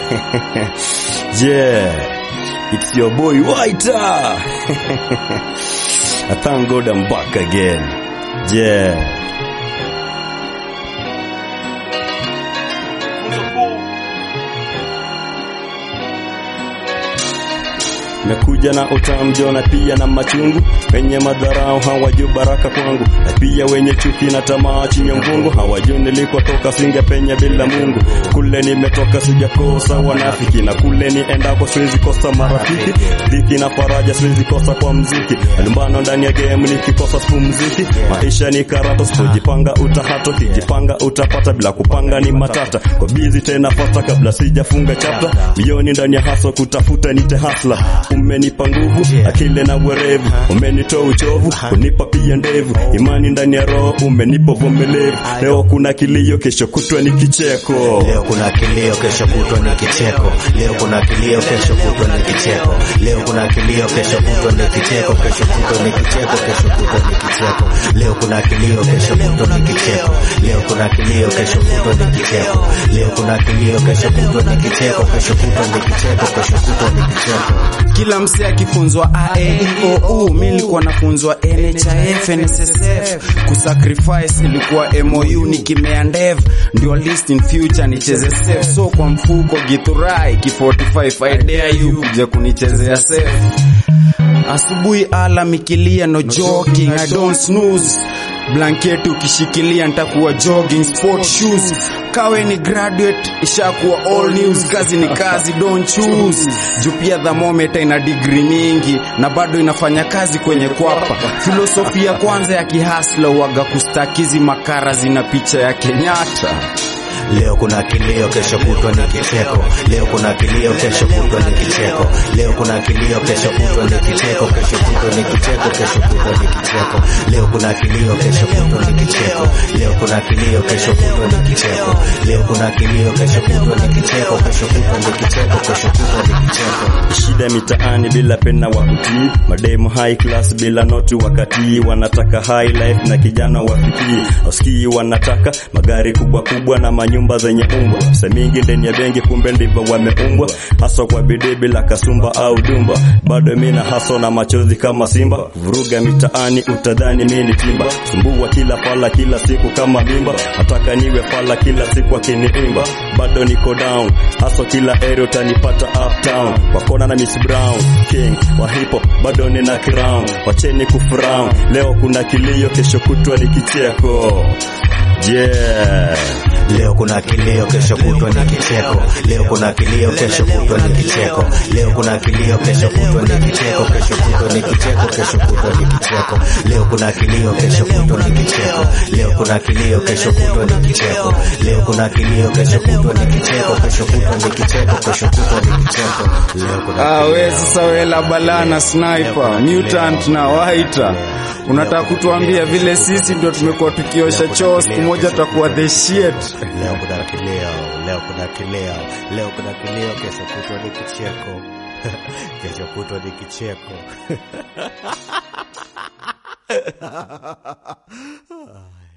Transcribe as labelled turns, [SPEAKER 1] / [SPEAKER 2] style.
[SPEAKER 1] Yeah, it's your boy Whiter. I thank God I'm back again. Yeah. Nakuja na utamjo na pia na machungu, wenye madharau hawajui baraka kwangu, na pia wenye chuki na tamaa chini ya mvungu, hawajui nilikotoka singepenya bila Mungu. Kule nimetoka sijakosa wanafiki, na kule niendako siwezi kosa marafiki. Dhiki na faraja siwezi kosa kwa mziki, lumbano ndani ya game nikikosa sipumziki. Maisha ni karata, usipojipanga utahato, kijipanga utapata, bila kupanga ni matata. Kwa busy tena fasta kabla sijafunga chapter, mioni ndani ya haso kutafuta nite hasla. Umenipa nguvu, akili na werevu, umenitoa uchovu, unipa pia ndevu, imani ndani ya roho, umenipa vumilivu. Leo kuna kilio, kesho kutwa ni kicheko.
[SPEAKER 2] Leo kuna kilio, kesho kutwa ni kicheko. Leo kuna kilio, kesho kutwa ni kicheko. Leo kuna kilio, kesho kutwa ni kicheko. Kesho kutwa ni kicheko, kesho kutwa ni kicheko. Leo kuna kilio, kesho kutwa ni kicheko. Leo kuna kilio, kesho kutwa ni kicheko. Leo kuna kilio, kesho kutwa ni kicheko. Kesho kutwa ni kicheko, kesho kutwa ni kicheko.
[SPEAKER 3] Kila mse akifunzwa AEOU, mimi nilikuwa nafunzwa NHIF, NSSF. Kusacrifice ilikuwa MOU, nikimea ndev ndio list in future nicheze safe. So kwa mfuko Githurai Ki45 I dare you kuja kunichezea safe. Asubuhi alarm ikilia, no joking, I don't snooze. Blanketi ukishikilia nitakuwa jogging, sport shoes. Kawe ni graduate ishakuwa all news, kazi ni kazi, don't choose. Jupia the moment ina degree mingi na bado inafanya kazi kwenye kwapa. Filosofia kwanza ya kihasla waga kustakizi makara zina picha ya Kenyatta.
[SPEAKER 2] Leo kuna kilio, kesho kutwa ni kicheko. Leo kuna kilio, kesho kutwa ni kicheko. Leo kuna kilio, kesho kutwa ni kicheko. Kesho kutwa ni kicheko, kesho kutwa ni kicheko. Leo kuna kilio, kesho kutwa ni kicheko. Leo kuna kilio, kesho kutwa ni kicheko. Leo kuna kilio, kesho kutwa ni kicheko. Kesho kutwa ni kicheko, kesho kutwa ni kicheko.
[SPEAKER 1] Shida mitaani bila pena wa kutii, mademu high class bila noti wakati wanataka high life na kijana wafikii. Usikii wanataka magari kubwa kubwa na nyumba zenye umbwa, pesa mingi ndani ya benki, kumbe ndivyo wameumbwa. Hasa kwa bidii bila kasumba au dumba, bado mimi na haso na machozi kama simba. Vuruga mitaani utadhani mimi ni timba, sumbua kila fala kila siku kama mimba. Nataka niwe fala kila siku akiniimba, bado niko down. Haso kila area utanipata uptown, kwa kona na Miss Brown, king wa hip hop bado nina crown. Wacheni kufrown, leo kuna kilio, kesho kutwa ni kicheko. Yeah.
[SPEAKER 2] Leo kuna kilio, kesho kutwa ni kicheko. Leo kuna kilio, kesho kutwa ni kicheko. Leo kuna kilio, kesho kutwa ni kicheko. Kesho kutwa ni kicheko, kesho kutwa ni kicheko. Leo kuna kilio, kesho kutwa ni kicheko. Leo kuna kilio, kesho kutwa ni kicheko. Leo kuna kilio, kesho kutwa ni kicheko. Kesho kutwa ni kicheko, kesho kutwa ni kicheko. Leo kuna
[SPEAKER 3] wewe sasa wewe la balana sniper, mutant na Whiter. Unataka kutuambia vile sisi ndio tumekuwa tukiosha choo, siku moja tutakuwa the shit.
[SPEAKER 2] Leo kuna kilio, leo kuna kilio, leo kuna kilio, kesho kutwa ni kicheko. Kesho kutwa ni kicheko.